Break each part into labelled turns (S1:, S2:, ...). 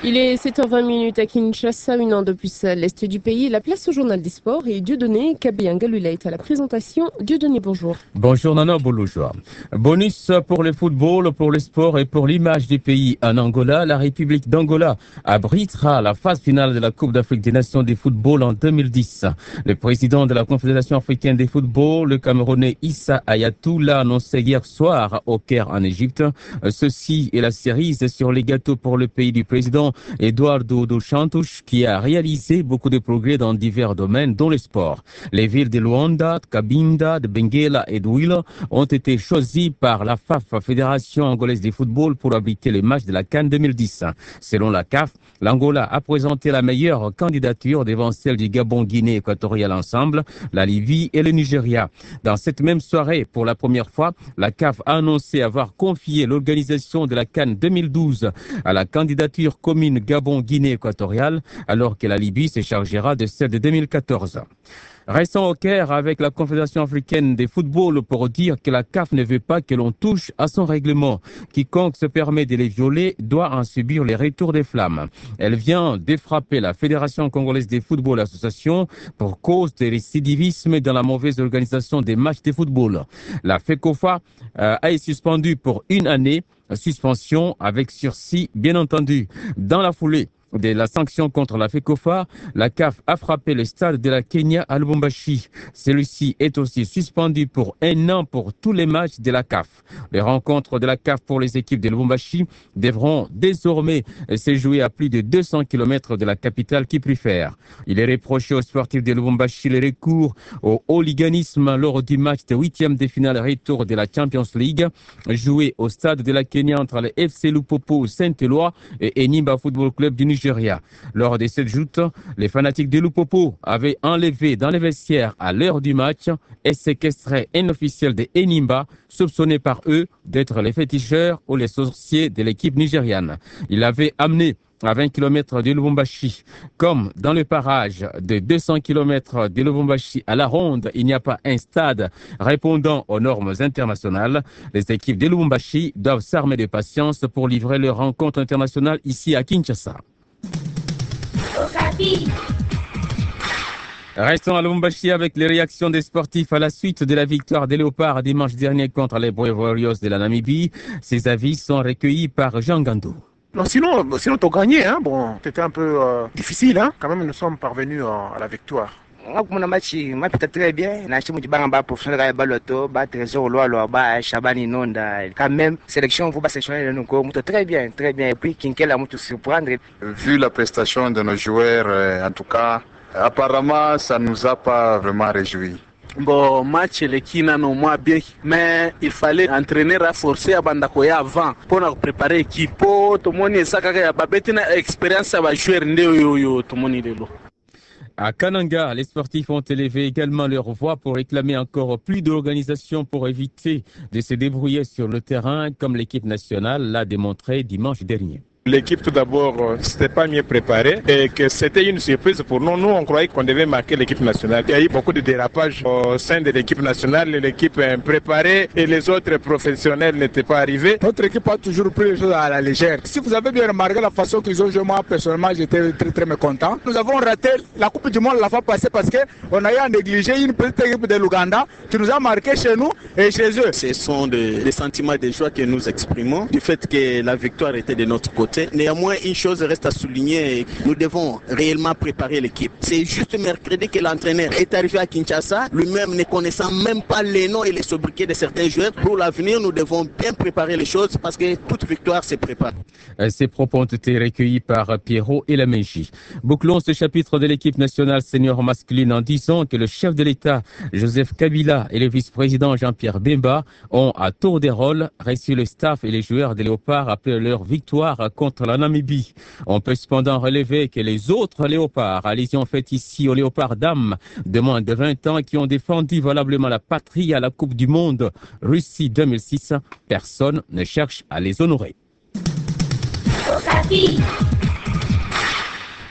S1: Il est 7h20 à Kinshasa, une heure de plus à l'est du pays. La place au journal des sports et Dieudonné Kabé-Ngalula est à la présentation. Dieudonné, bonjour.
S2: Bonjour Nana Bouloujoa. Bonus pour le football, pour le sport et pour l'image du pays en Angola. La République d'Angola abritera la phase finale de la Coupe d'Afrique des Nations de football en 2010. Le président de la Confédération africaine de football, le Camerounais Issa Hayatou, l'a annoncé hier soir au Caire en Égypte. Ceci est la cerise sur les gâteaux pour le pays du président Eduardo dos Santos, qui a réalisé beaucoup de progrès dans divers domaines, dont le sport. Les villes de Luanda, de Cabinda, de Benguela et de Huila ont été choisies par la FAF, Fédération angolaise de football, pour abriter les matchs de la CAN 2010. Selon la CAF, l'Angola a présenté la meilleure candidature devant celle du Gabon, Guinée équatoriale ensemble, la Libye et le Nigeria. Dans cette même soirée, pour la première fois, la CAF a annoncé avoir confié l'organisation de la CAN 2012 à la candidature commune Gabon-Guinée équatoriale, alors que la Libye se chargera de celle de 2014. Restons au Caire avec la Confédération africaine de football pour dire que la CAF ne veut pas que l'on touche à son règlement. Quiconque se permet de les violer doit en subir les retours des flammes. Elle vient de frapper la Fédération congolaise de football association pour cause de récidivisme dans la mauvaise organisation des matchs de football. La FECOFA a été suspendue pour 1 année, suspension avec sursis bien entendu. Dans la foulée de la sanction contre la FECOFA, la CAF a frappé le stade de la Kenya à Lubumbashi. Celui-ci est aussi suspendu pour 1 an pour tous les matchs de la CAF. Les rencontres de la CAF pour les équipes de Lubumbashi devront désormais se jouer à plus de 200 km de la capitale qui préfère. Il est reproché aux sportifs de Lubumbashi le recours au hooliganisme lors du match de 8e de finale retour de la Champions League, joué au stade de la Kenya entre le FC Lupopo Saint-Éloi et Enimba Football Club du Nigeria. Lors de cette joute, les fanatiques de Lupopo avaient enlevé dans les vestiaires à l'heure du match et séquestré un officiel de Enimba, soupçonné par eux d'être les féticheurs ou les sorciers de l'équipe nigériane. Il avait amené à 20 km de Lubumbashi. Comme dans le parage de 200 km de Lubumbashi à la ronde, il n'y a pas un stade répondant aux normes internationales. Les équipes de Lubumbashi doivent s'armer de patience pour livrer leur rencontre internationale ici à Kinshasa. Restons à Lubumbashi avec les réactions des sportifs à la suite de la victoire des Léopards dimanche dernier contre les Brave Warriors de la Namibie. Ces avis sont recueillis par Jean Gandou.
S3: Non, sinon t'as gagné, hein. Bon, c'était un peu difficile, hein. Quand même, nous sommes parvenus à la victoire.
S4: Kuna machi mapita très bien na chimu jibanga ba professionnel ba loto ba trésor lo ba Shabani Nonda quand même sélection vous ba sélectionner nous ko muto très bien et puis Kinkela muto surprendre.
S5: Vu la prestation de nos joueurs, en tout cas apparemment ça nous a pas vraiment réjouis.
S6: Bon match lekina no moi bien mais il fallait entraîner renforcer abandakoya avant pour préparer équipe pour tout monde saka ya babetina expérience ba joueur ndio yo tout monde lelo.
S2: À Kananga, les sportifs ont élevé également leur voix pour réclamer encore plus d'organisation pour éviter de se débrouiller sur le terrain, comme l'équipe nationale l'a démontré dimanche dernier.
S7: L'équipe, tout d'abord, c'était pas mieux préparée et que c'était une surprise pour nous. Nous, on croyait qu'on devait marquer l'équipe nationale. Il y a eu beaucoup de dérapages au sein de l'équipe nationale. L'équipe est préparée et les autres professionnels n'étaient pas arrivés.
S8: Notre équipe a toujours pris les choses à la légère. Si vous avez bien remarqué la façon qu'ils ont joué, moi, personnellement, j'étais très mécontent. Nous avons raté la Coupe du Monde la fois passée parce qu'on a eu à négliger une petite équipe de l'Ouganda qui nous a marqué chez nous et chez eux.
S6: Ce sont des sentiments de joie que nous exprimons du fait que la victoire était de notre côté. Néanmoins, une chose reste à souligner, nous devons réellement préparer l'équipe. C'est juste mercredi que l'entraîneur est arrivé à Kinshasa, lui-même ne connaissant même pas les noms et les sobriquets de certains joueurs. Pour l'avenir, nous devons bien préparer les choses parce que toute victoire se prépare.
S2: Ces propos ont été recueillis par Pierrot et Lameji. Bouclons ce chapitre de l'équipe nationale senior masculine en disant que le chef de l'État, Joseph Kabila, et le vice-président Jean-Pierre Bemba ont, à tour des rôles, reçu le staff et les joueurs des Léopards après leur victoire contre la Namibie. On peut cependant relever que les autres Léopards, allusion faite ici aux Léopards dames de moins de 20 ans qui ont défendu valablement la patrie à la Coupe du Monde Russie 2006, personne ne cherche à les honorer.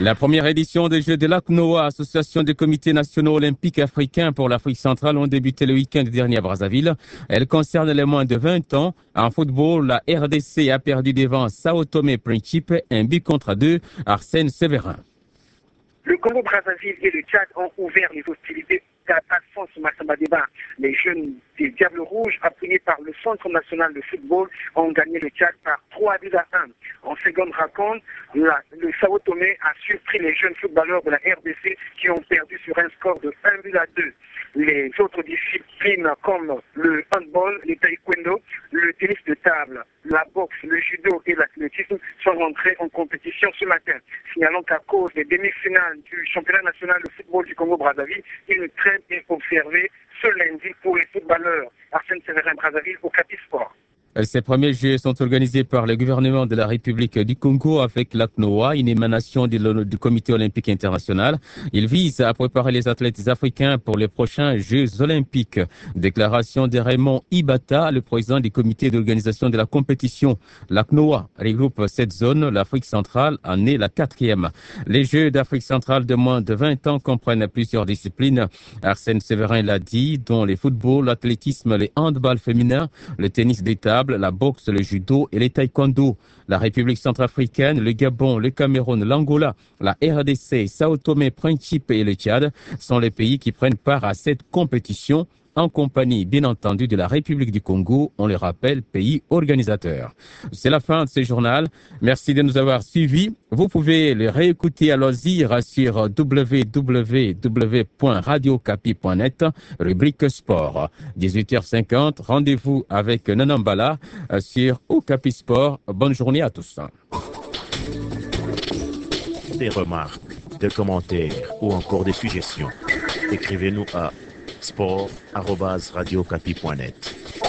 S2: La première édition des Jeux de l'ACNOA, Association des comités nationaux olympiques africains pour l'Afrique centrale, ont débuté le week-end dernier à Brazzaville. Elles concernent les moins de 20 ans. En football, la RDC a perdu devant Sao Tomé-Principe, 1-2, Arsène Séverin.
S9: Le Congo-Brazzaville et le Tchad ont ouvert les hostilités à Alphonse Massamba-Débat. Les jeunes des Diables Rouges, appuyés par le Centre national de football, ont gagné le Tchad par 3-1. En seconde rencontre, le Sao Tomé a surpris les jeunes footballeurs de la RDC qui ont perdu sur un score de 1-2. Les autres disciplines comme le handball, le taekwondo, le tennis de table, la boxe, le judo et l'athlétisme sont rentrés en compétition ce matin. Signalons qu'à cause des demi-finales du championnat national de football du Congo-Brazzaville, une trêve est observée ce lundi pour les footballeurs. Arsène Séverin, Brazzaville, au Capi Sport.
S2: Ces premiers Jeux sont organisés par le gouvernement de la République du Congo avec l'ACNOA, une émanation du Comité olympique international. Il vise à préparer les athlètes africains pour les prochains Jeux olympiques. Déclaration de Raymond Ibata, le président du comité d'organisation de la compétition. L'ACNOA regroupe 7 zones. L'Afrique centrale en est la 4e. Les Jeux d'Afrique centrale de moins de 20 ans comprennent plusieurs disciplines. Arsène Séverin l'a dit, dont les football, l'athlétisme, les handball féminin, le tennis des tables, la boxe, le judo et les taekwondo. La République centrafricaine, le Gabon, le Cameroun, l'Angola, la RDC, Sao Tomé-Principe et le Tchad sont les pays qui prennent part à cette compétition en compagnie, bien entendu, de la République du Congo, on le rappelle, pays organisateur. C'est la fin de ce journal. Merci de nous avoir suivis. Vous pouvez le réécouter à loisir sur www.radiocapi.net, rubrique sport. 18h50, rendez-vous avec Nanambala sur Okapi Sport. Bonne journée à tous.
S10: Des remarques, des commentaires ou encore des suggestions. Écrivez-nous à sport@radiocapi.net.